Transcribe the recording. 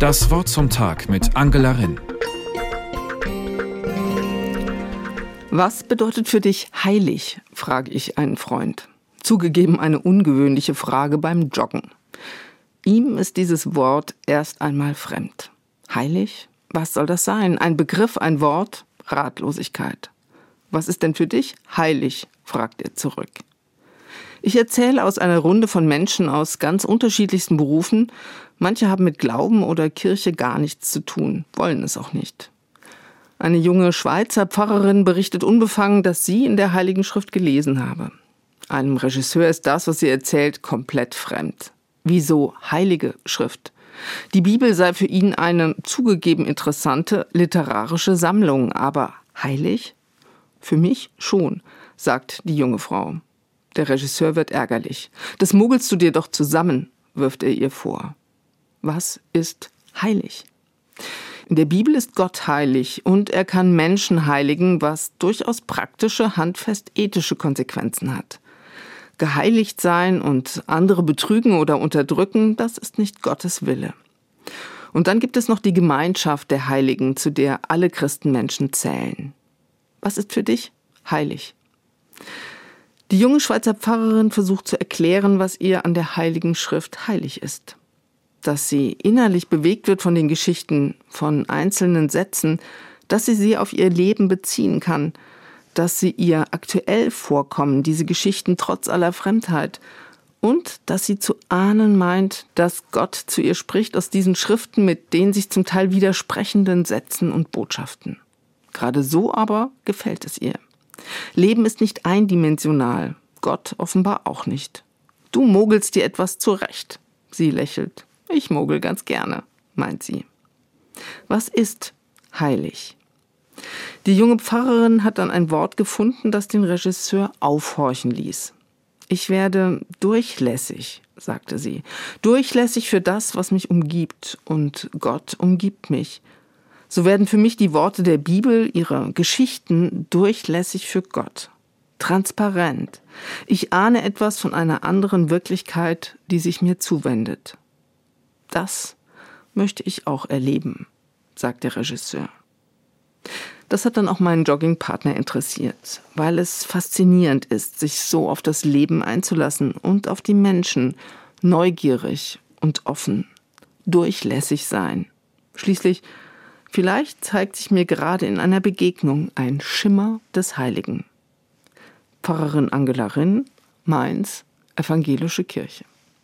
Das Wort zum Tag mit Angela Rinn. Was bedeutet für dich heilig, frage ich einen Freund. Zugegeben eine ungewöhnliche Frage beim Joggen. Ihm ist dieses Wort erst einmal fremd. Heilig? Was soll das sein? Ein Begriff, ein Wort? Ratlosigkeit. Was ist denn für dich heilig? Fragt er zurück. Ich erzähle aus einer Runde von Menschen aus ganz unterschiedlichsten Berufen. Manche haben mit Glauben oder Kirche gar nichts zu tun, wollen es auch nicht. Eine junge Schweizer Pfarrerin berichtet unbefangen, dass sie in der Heiligen Schrift gelesen habe. Einem Regisseur ist das, was sie erzählt, komplett fremd. Wieso Heilige Schrift? Die Bibel sei für ihn eine zugegeben interessante literarische Sammlung, aber heilig? Für mich schon, sagt die junge Frau. Der Regisseur wird ärgerlich. Das mogelst du dir doch zusammen, wirft er ihr vor. Was ist heilig? In der Bibel ist Gott heilig und er kann Menschen heiligen, was durchaus praktische, handfest ethische Konsequenzen hat. Geheiligt sein und andere betrügen oder unterdrücken, das ist nicht Gottes Wille. Und dann gibt es noch die Gemeinschaft der Heiligen, zu der alle Christenmenschen zählen. Was ist für dich heilig? Die junge Schweizer Pfarrerin versucht zu erklären, was ihr an der Heiligen Schrift heilig ist. Dass sie innerlich bewegt wird von den Geschichten, von einzelnen Sätzen, dass sie auf ihr Leben beziehen kann, dass sie ihr aktuell vorkommen, diese Geschichten trotz aller Fremdheit, und dass sie zu ahnen meint, dass Gott zu ihr spricht aus diesen Schriften mit den sich zum Teil widersprechenden Sätzen und Botschaften. Gerade so aber gefällt es ihr. Leben ist nicht eindimensional, Gott offenbar auch nicht. Du mogelst dir etwas zurecht. Sie lächelt. Ich mogel ganz gerne, meint sie. Was ist heilig? Die junge Pfarrerin hat dann ein Wort gefunden, das den Regisseur aufhorchen ließ. Ich werde durchlässig, sagte sie. Durchlässig für das, was mich umgibt, und Gott umgibt mich. So werden für mich die Worte der Bibel, ihre Geschichten, durchlässig für Gott. Transparent. Ich ahne etwas von einer anderen Wirklichkeit, die sich mir zuwendet. Das möchte ich auch erleben, sagt der Regisseur. Das hat dann auch meinen Joggingpartner interessiert, weil es faszinierend ist, sich so auf das Leben einzulassen und auf die Menschen, neugierig und offen, durchlässig sein. Schließlich, vielleicht zeigt sich mir gerade in einer Begegnung ein Schimmer des Heiligen. Pfarrerin Angela Rinn, Mainz, Evangelische Kirche.